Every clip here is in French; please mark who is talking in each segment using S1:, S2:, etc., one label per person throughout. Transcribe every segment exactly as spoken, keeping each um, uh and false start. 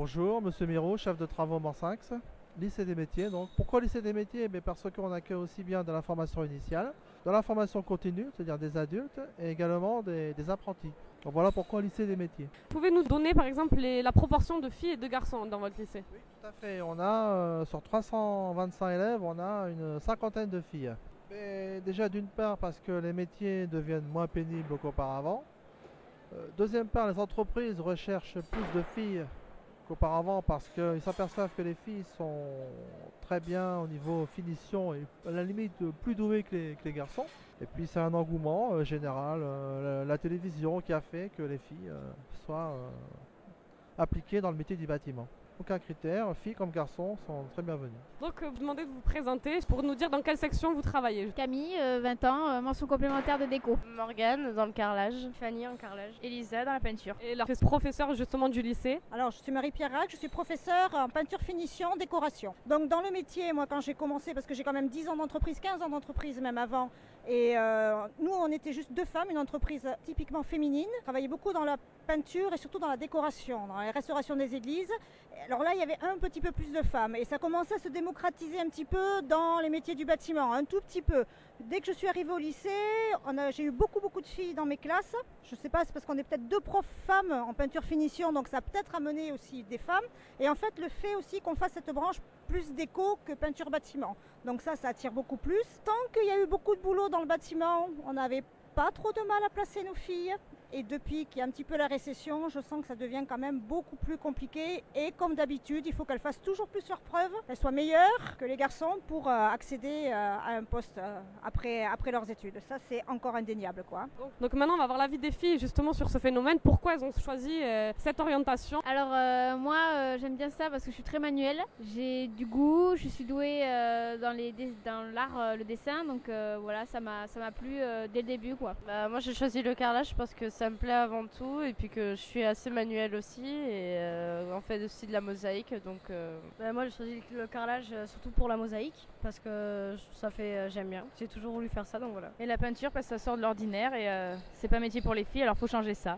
S1: Bonjour, Monsieur Miro, chef de travaux Morsinx, lycée des métiers. Donc, pourquoi lycée des métiers? Eh parce qu'on accueille aussi bien de la formation initiale, de la formation continue, c'est-à-dire des adultes, et également des, des apprentis. Donc voilà pourquoi lycée des métiers.
S2: Pouvez nous donner par exemple les- la proportion de filles et de garçons dans votre lycée?
S1: Oui, tout à fait. On a, euh, sur trois cent vingt-cinq élèves, on a une cinquantaine de filles. Mais déjà d'une part parce que les métiers deviennent moins pénibles qu'auparavant. Euh, deuxième part, les entreprises recherchent plus de filles qu'auparavant parce qu'ils s'aperçoivent que les filles sont très bien au niveau finition et à la limite plus douées que les, que les garçons. Et puis c'est un engouement euh, général, euh, la, la télévision qui a fait que les filles euh, soient euh, appliquées dans le métier du bâtiment. Aucun critère, filles comme garçons sont très bienvenus.
S2: Donc euh, vous demandez de vous présenter pour nous dire dans quelle section vous travaillez.
S3: Camille, euh, vingt ans, euh, mention complémentaire de déco.
S4: Morgane dans le carrelage, Fanny en carrelage, Elisa dans la peinture.
S2: Et la professeure justement du lycée.
S5: Alors, je suis Marie-Pierre Rac, je suis professeure en peinture finition, décoration. Donc, dans le métier, moi, quand j'ai commencé, parce que j'ai quand même dix ans d'entreprise, quinze ans d'entreprise même avant, et euh, nous, on était juste deux femmes, une entreprise typiquement féminine. On travaillait beaucoup dans la peinture et surtout dans la décoration, dans la restauration des églises. Alors là, il y avait un petit peu plus de femmes et ça commençait à se démocratiser un petit peu dans les métiers du bâtiment, un tout petit peu. Dès que je suis arrivée au lycée, on a- j'ai eu beaucoup beaucoup de filles dans mes classes. Je ne sais pas, c'est parce qu'on est peut-être deux profs femmes en peinture finition, donc ça a peut-être amené aussi des femmes. Et en fait, le fait aussi qu'on fasse cette branche plus déco que peinture bâtiment. Donc ça, ça attire beaucoup plus. Tant qu'il y a eu beaucoup de boulot dans le bâtiment, on n'avait pas trop de mal à placer nos filles. Et depuis qu'il y a un petit peu la récession, je sens que ça devient quand même beaucoup plus compliqué. Et comme d'habitude, il faut qu'elles fassent toujours plus leurs preuves, qu'elles soient meilleures que les garçons pour euh, accéder euh, à un poste euh, après, après leurs études. Ça, c'est encore indéniable, quoi.
S2: Donc maintenant on va voir l'avis des filles justement sur ce phénomène. Pourquoi elles ont choisi euh, cette orientation?
S3: Alors euh, moi euh, j'aime bien ça parce que je suis très manuelle, j'ai du goût, je suis douée euh, dans les dess- dans l'art, euh, le dessin, donc euh, voilà, ça m'a ça m'a plu euh, dès le début quoi.
S4: Bah, moi j'ai choisi le carrelage parce que ça me plaît avant tout et puis que je suis assez manuelle aussi et euh, on fait aussi de la mosaïque donc euh,
S6: Bah, moi j'ai choisi le carrelage euh, surtout pour la mosaïque parce que ça fait euh, j'aime bien. J'ai toujours voulu faire ça donc voilà.
S7: Et la peinture parce que ça sort de l'ordinaire et euh, c'est pas métier pour les filles alors faut changer ça.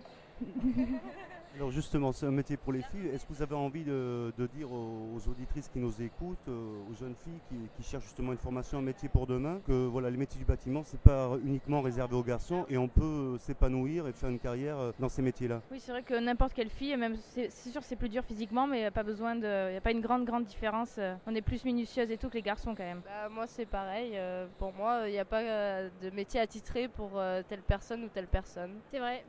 S8: Alors justement, c'est un métier pour les filles. Est-ce que vous avez envie de, de dire aux, aux auditrices qui nous écoutent, euh, aux jeunes filles qui, qui cherchent justement une formation, un métier pour demain, que voilà, les métiers du bâtiment, c'est pas uniquement réservé aux garçons et on peut s'épanouir et faire une carrière euh, dans ces métiers-là?
S7: Oui, c'est vrai que n'importe quelle fille, même c'est c'est sûr que c'est plus dur physiquement mais pas besoin de, il y a pas une grande grande différence. euh, On est plus minutieuse et tout que les garçons quand même.
S4: bah, moi c'est pareil. euh, pour moi il n'y a pas euh, de métier attitré pour euh, telle personne ou telle personne.
S3: C'est vrai.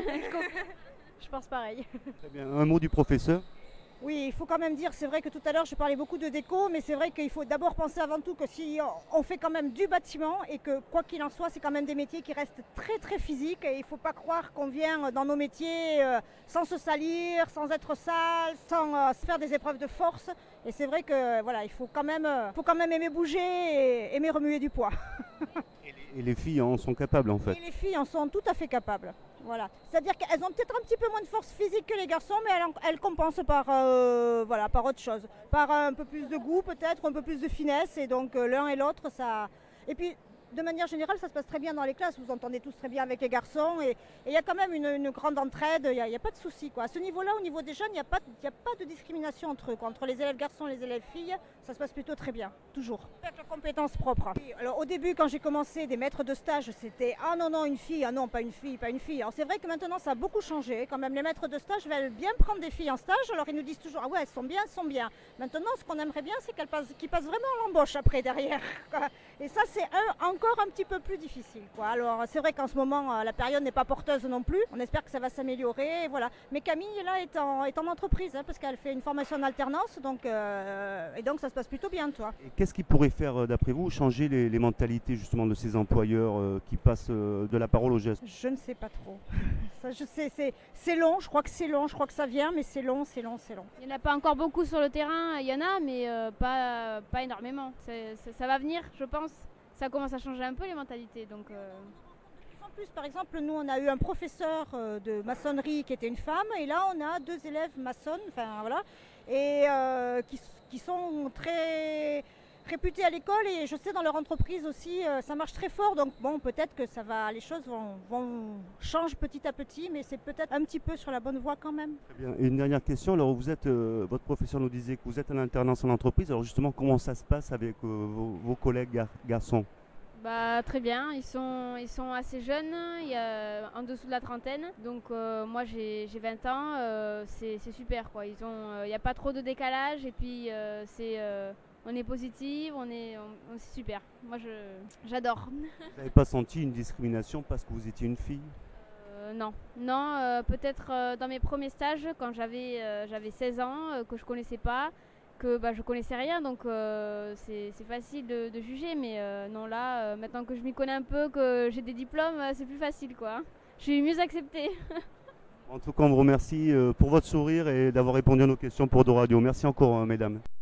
S6: Je pense pareil.
S8: Très bien. Un mot du professeur?
S5: Oui, il faut quand même dire, c'est vrai que tout à l'heure je parlais beaucoup de déco, mais c'est vrai qu'il faut d'abord penser avant tout que si on fait quand même du bâtiment et que quoi qu'il en soit, c'est quand même des métiers qui restent très très physiques et il ne faut pas croire qu'on vient dans nos métiers euh, sans se salir, sans être sale, sans euh, se faire des épreuves de force. Et c'est vrai que voilà, il faut quand même, euh, faut quand même aimer bouger et aimer remuer du poids.
S8: Et les filles en sont capables en fait.
S5: Et les filles en sont tout à fait capables. Voilà. C'est-à-dire qu'elles ont peut-être un petit peu moins de force physique que les garçons, mais elles, en- elles compensent par, euh, voilà, par autre chose. Par un peu plus de goût peut-être, un peu plus de finesse. Et donc euh, l'un et l'autre, ça... Et puis, de manière générale, ça se passe très bien dans les classes. Vous entendez tous très bien avec les garçons. Et et il y a quand même une, une grande entraide. Il n'y a, il y a pas de souci, quoi. À ce niveau-là, au niveau des jeunes, il n'y a, pas de- il y a pas de discrimination entre eux, quoi. Entre les élèves garçons et les élèves filles, ça se passe plutôt très bien. Toujours. Avec leurs compétences propres. Et alors, au début, quand j'ai commencé, des maîtres de stage, c'était ah non, non, une fille, ah non, pas une fille, pas une fille. Alors, c'est vrai que maintenant, ça a beaucoup changé. Quand même, les maîtres de stage veulent bien prendre des filles en stage. Alors, ils nous disent toujours ah ouais, elles sont bien, elles sont bien. Maintenant, ce qu'on aimerait bien, c'est qu'elles passent, qu'ils passent vraiment l'embauche après, derrière, quoi. Et ça, c'est un- encore un petit peu plus difficile, quoi. Alors, c'est vrai qu'en ce moment, euh, la période n'est pas porteuse non plus. On espère que ça va s'améliorer, et voilà. Mais Camille, là, est en, est en entreprise, hein, parce qu'elle fait une formation en alternance, donc, euh, et donc ça se passe plutôt bien, toi.
S8: Et qu'est-ce qui pourrait faire, euh, d'après vous, changer les, les mentalités justement de ces employeurs euh, qui passent euh, de la parole au geste?
S5: Je ne sais pas trop. Ça, je sais, c'est, c'est long, je crois que c'est long, je crois que ça vient, mais c'est long, c'est long, c'est long.
S3: Il n'y en a pas encore beaucoup sur le terrain, il y en a mais euh, pas, pas énormément. C'est- c'est- ça va venir je pense. Ça commence à changer un peu les mentalités donc... euh,
S5: En plus, par exemple, nous, on a eu un professeur euh, de maçonnerie qui était une femme, et là, on a deux élèves maçonnes, enfin voilà, et euh, qui, s- qui sont très réputés à l'école et je sais dans leur entreprise aussi, euh, ça marche très fort. Donc bon, peut-être que ça va, les choses vont, vont changer petit à petit, mais c'est peut-être un petit peu sur la bonne voie quand même.
S8: Très bien. Et une dernière question. Alors, vous êtes, euh, votre professeur nous disait que vous êtes en alternance en entreprise. Alors, justement, comment ça se passe avec euh, vos, vos collègues gar- garçons?
S3: Bah très bien, ils sont, ils sont assez jeunes, il y a en dessous de la trentaine. Donc euh, moi j'ai j'ai vingt ans, euh, c'est c'est super quoi. Ils ont, il n'y a pas trop de décalage et puis euh, c'est, euh, on est positif, on est, on- on- c'est super. Moi je j'adore.
S8: Vous n'avez pas senti une discrimination parce que vous étiez une fille?
S3: Euh, non, non, euh, peut-être euh, dans mes premiers stages quand j'avais euh, j'avais seize ans, euh, que je connaissais pas, que bah, je connaissais rien, donc euh, c'est c'est facile de, de juger, mais euh, non là, euh, maintenant que je m'y connais un peu, que j'ai des diplômes, euh, c'est plus facile quoi. Je suis mieux acceptée.
S8: En tout cas, on vous remercie euh, pour votre sourire et d'avoir répondu à nos questions pour Doradio. Merci encore, euh, mesdames.